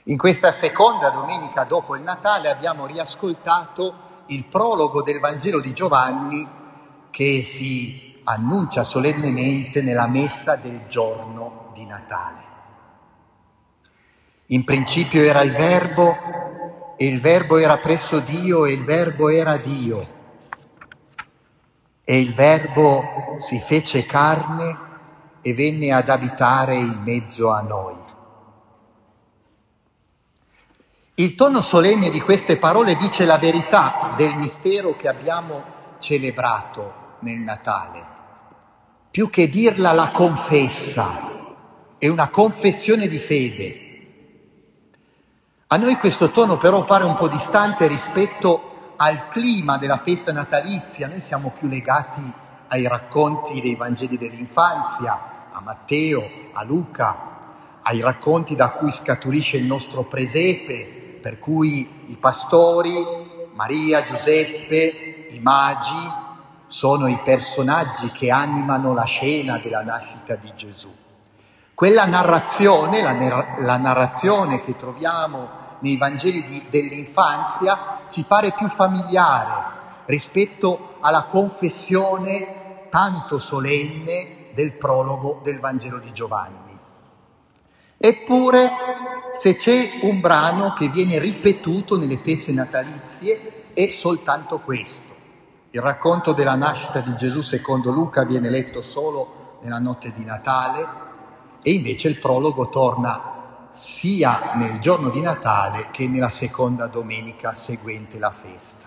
In questa seconda domenica dopo il Natale abbiamo riascoltato il prologo del Vangelo di Giovanni che si annuncia solennemente nella messa del giorno di Natale. In principio era il Verbo, e il Verbo era presso Dio, e il Verbo era Dio. E il Verbo si fece carne e venne ad abitare in mezzo a noi. Il tono solenne di queste parole dice la verità del mistero che abbiamo celebrato nel Natale. Più che dirla la confessa, è una confessione di fede. A noi questo tono però pare un po' distante rispetto al clima della festa natalizia. Noi siamo più legati ai racconti dei Vangeli dell'infanzia, a Matteo, a Luca, ai racconti da cui scaturisce il nostro presepe, per cui i pastori, Maria, Giuseppe, i magi, sono i personaggi che animano la scena della nascita di Gesù. Quella narrazione, la narrazione che troviamo nei Vangeli dell'infanzia, ci pare più familiare rispetto alla confessione tanto solenne del prologo del Vangelo di Giovanni. Eppure, se c'è un brano che viene ripetuto nelle feste natalizie, è soltanto questo. Il racconto della nascita di Gesù secondo Luca viene letto solo nella notte di Natale e invece il prologo torna sia nel giorno di Natale che nella seconda domenica seguente la festa.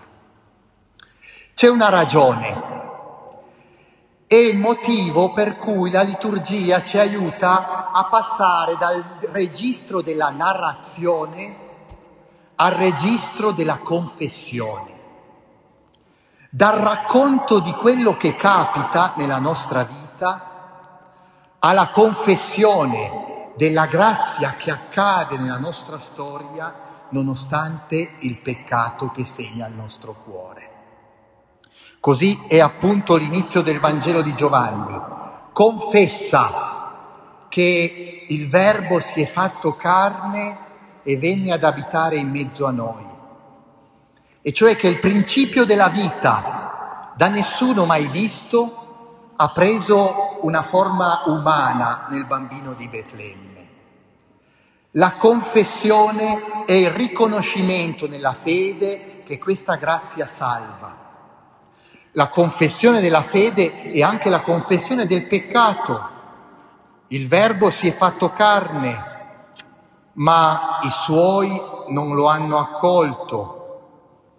C'è una ragione. È il motivo per cui la liturgia ci aiuta a passare dal registro della narrazione al registro della confessione, dal racconto di quello che capita nella nostra vita alla confessione della grazia che accade nella nostra storia nonostante il peccato che segna il nostro cuore. Così è appunto l'inizio del Vangelo di Giovanni. Confessa che il Verbo si è fatto carne e venne ad abitare in mezzo a noi. E cioè che il principio della vita, da nessuno mai visto, ha preso una forma umana nel bambino di Betlemme. La confessione è il riconoscimento nella fede che questa grazia salva. La confessione della fede è anche la confessione del peccato. Il Verbo si è fatto carne, ma i suoi non lo hanno accolto.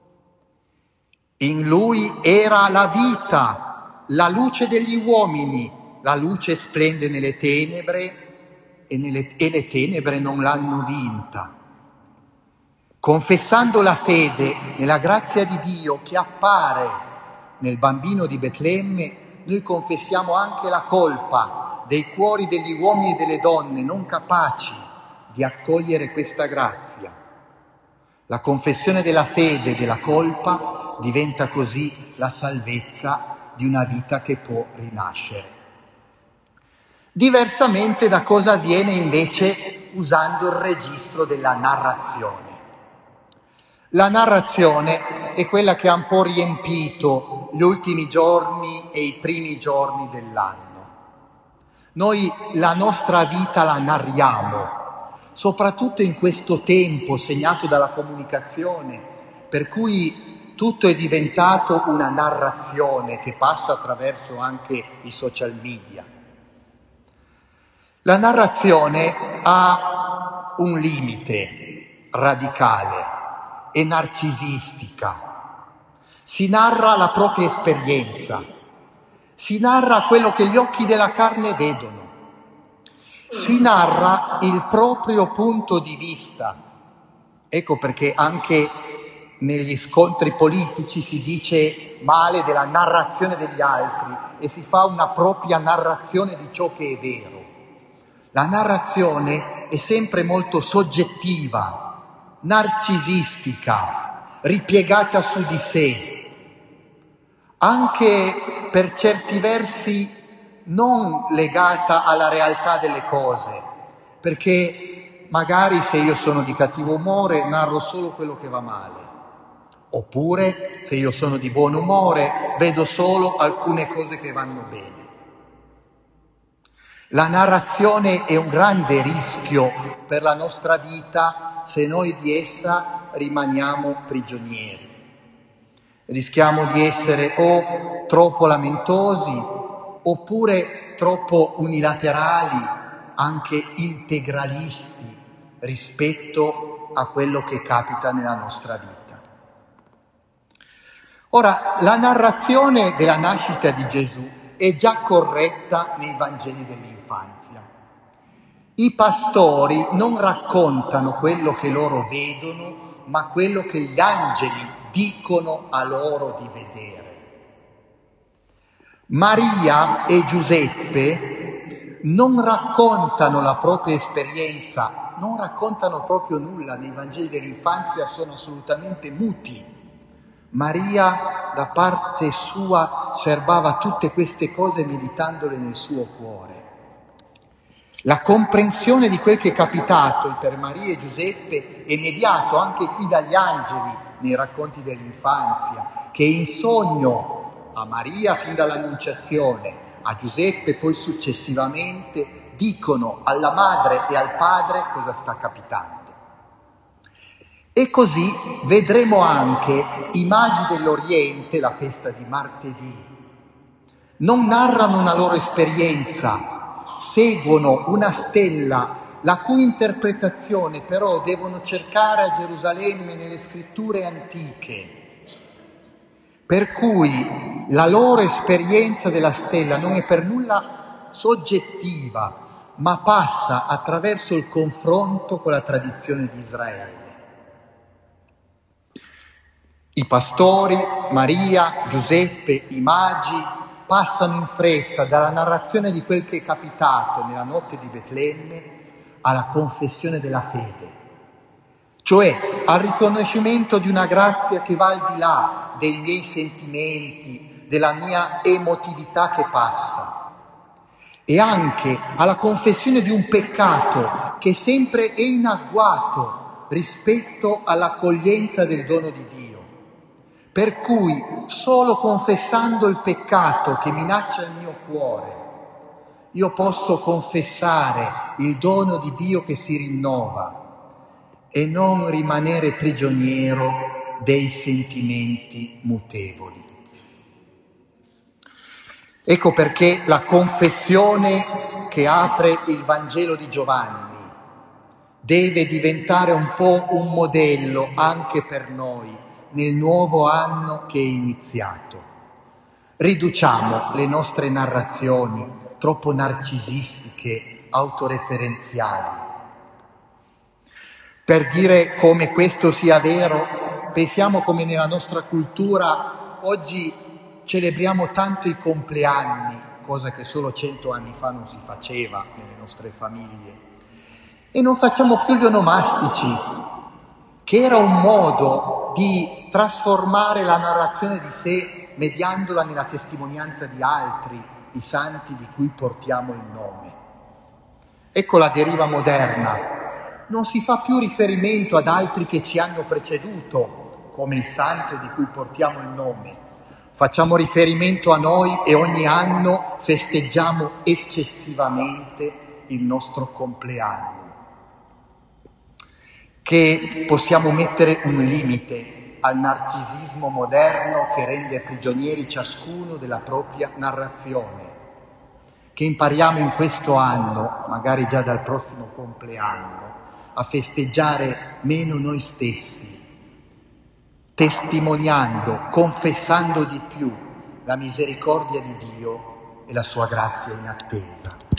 In lui era la vita, la luce degli uomini. La luce splende nelle tenebre e le tenebre non l'hanno vinta. Confessando la fede nella grazia di Dio che appare nel bambino di Betlemme, noi confessiamo anche la colpa dei cuori degli uomini e delle donne non capaci di accogliere questa grazia. La confessione della fede e della colpa diventa così la salvezza di una vita che può rinascere. Diversamente da cosa avviene invece usando il registro della narrazione. La narrazione è quella che ha un po' riempito gli ultimi giorni e i primi giorni dell'anno. Noi la nostra vita la narriamo, soprattutto in questo tempo segnato dalla comunicazione, per cui tutto è diventato una narrazione che passa attraverso anche i social media. La narrazione ha un limite radicale. È narcisistica, si narra la propria esperienza, si narra quello che gli occhi della carne vedono, si narra il proprio punto di vista. Ecco perché anche negli scontri politici si dice male della narrazione degli altri e si fa una propria narrazione di ciò che è vero. La narrazione è sempre molto soggettiva, narcisistica, ripiegata su di sé, anche per certi versi non legata alla realtà delle cose, perché magari se io sono di cattivo umore narro solo quello che va male, oppure se io sono di buon umore vedo solo alcune cose che vanno bene. La narrazione è un grande rischio per la nostra vita se noi di essa rimaniamo prigionieri. Rischiamo di essere o troppo lamentosi oppure troppo unilaterali, anche integralisti rispetto a quello che capita nella nostra vita. Ora, la narrazione della nascita di Gesù è già corretta nei Vangeli dell'infanzia. I pastori non raccontano quello che loro vedono, ma quello che gli angeli dicono a loro di vedere. Maria e Giuseppe non raccontano la propria esperienza, non raccontano proprio nulla, nei Vangeli dell'infanzia sono assolutamente muti. Maria da parte sua serbava tutte queste cose meditandole nel suo cuore. La comprensione di quel che è capitato per Maria e Giuseppe è mediato anche qui dagli angeli nei racconti dell'infanzia, che in sogno a Maria fin dall'Annunciazione, a Giuseppe poi successivamente dicono alla madre e al padre cosa sta capitando. E così vedremo anche i Magi dell'Oriente, la festa di martedì. Non narrano una loro esperienza, seguono una stella, la cui interpretazione però devono cercare a Gerusalemme nelle scritture antiche. Per cui la loro esperienza della stella non è per nulla soggettiva, ma passa attraverso il confronto con la tradizione di Israele. I pastori, Maria, Giuseppe, i magi passano in fretta dalla narrazione di quel che è capitato nella notte di Betlemme alla confessione della fede, cioè al riconoscimento di una grazia che va al di là dei miei sentimenti, della mia emotività che passa, e anche alla confessione di un peccato che sempre è in agguato rispetto all'accoglienza del dono di Dio. Per cui solo confessando il peccato che minaccia il mio cuore, io posso confessare il dono di Dio che si rinnova e non rimanere prigioniero dei sentimenti mutevoli. Ecco perché la confessione che apre il Vangelo di Giovanni deve diventare un po' un modello anche per noi nel nuovo anno che è iniziato. Riduciamo le nostre narrazioni troppo narcisistiche, autoreferenziali. Per dire come questo sia vero, pensiamo come nella nostra cultura oggi celebriamo tanto i compleanni, cosa che solo 100 anni fa non si faceva nelle nostre famiglie, e non facciamo più gli onomastici, che era un modo di trasformare la narrazione di sé mediandola nella testimonianza di altri, i santi di cui portiamo il nome. Ecco la deriva moderna. Non si fa più riferimento ad altri che ci hanno preceduto, come il santo di cui portiamo il nome. Facciamo riferimento a noi e ogni anno festeggiamo eccessivamente il nostro compleanno. Che possiamo mettere un limite al narcisismo moderno che rende prigionieri ciascuno della propria narrazione, che impariamo in questo anno, magari già dal prossimo compleanno, a festeggiare meno noi stessi, testimoniando, confessando di più la misericordia di Dio e la sua grazia inattesa.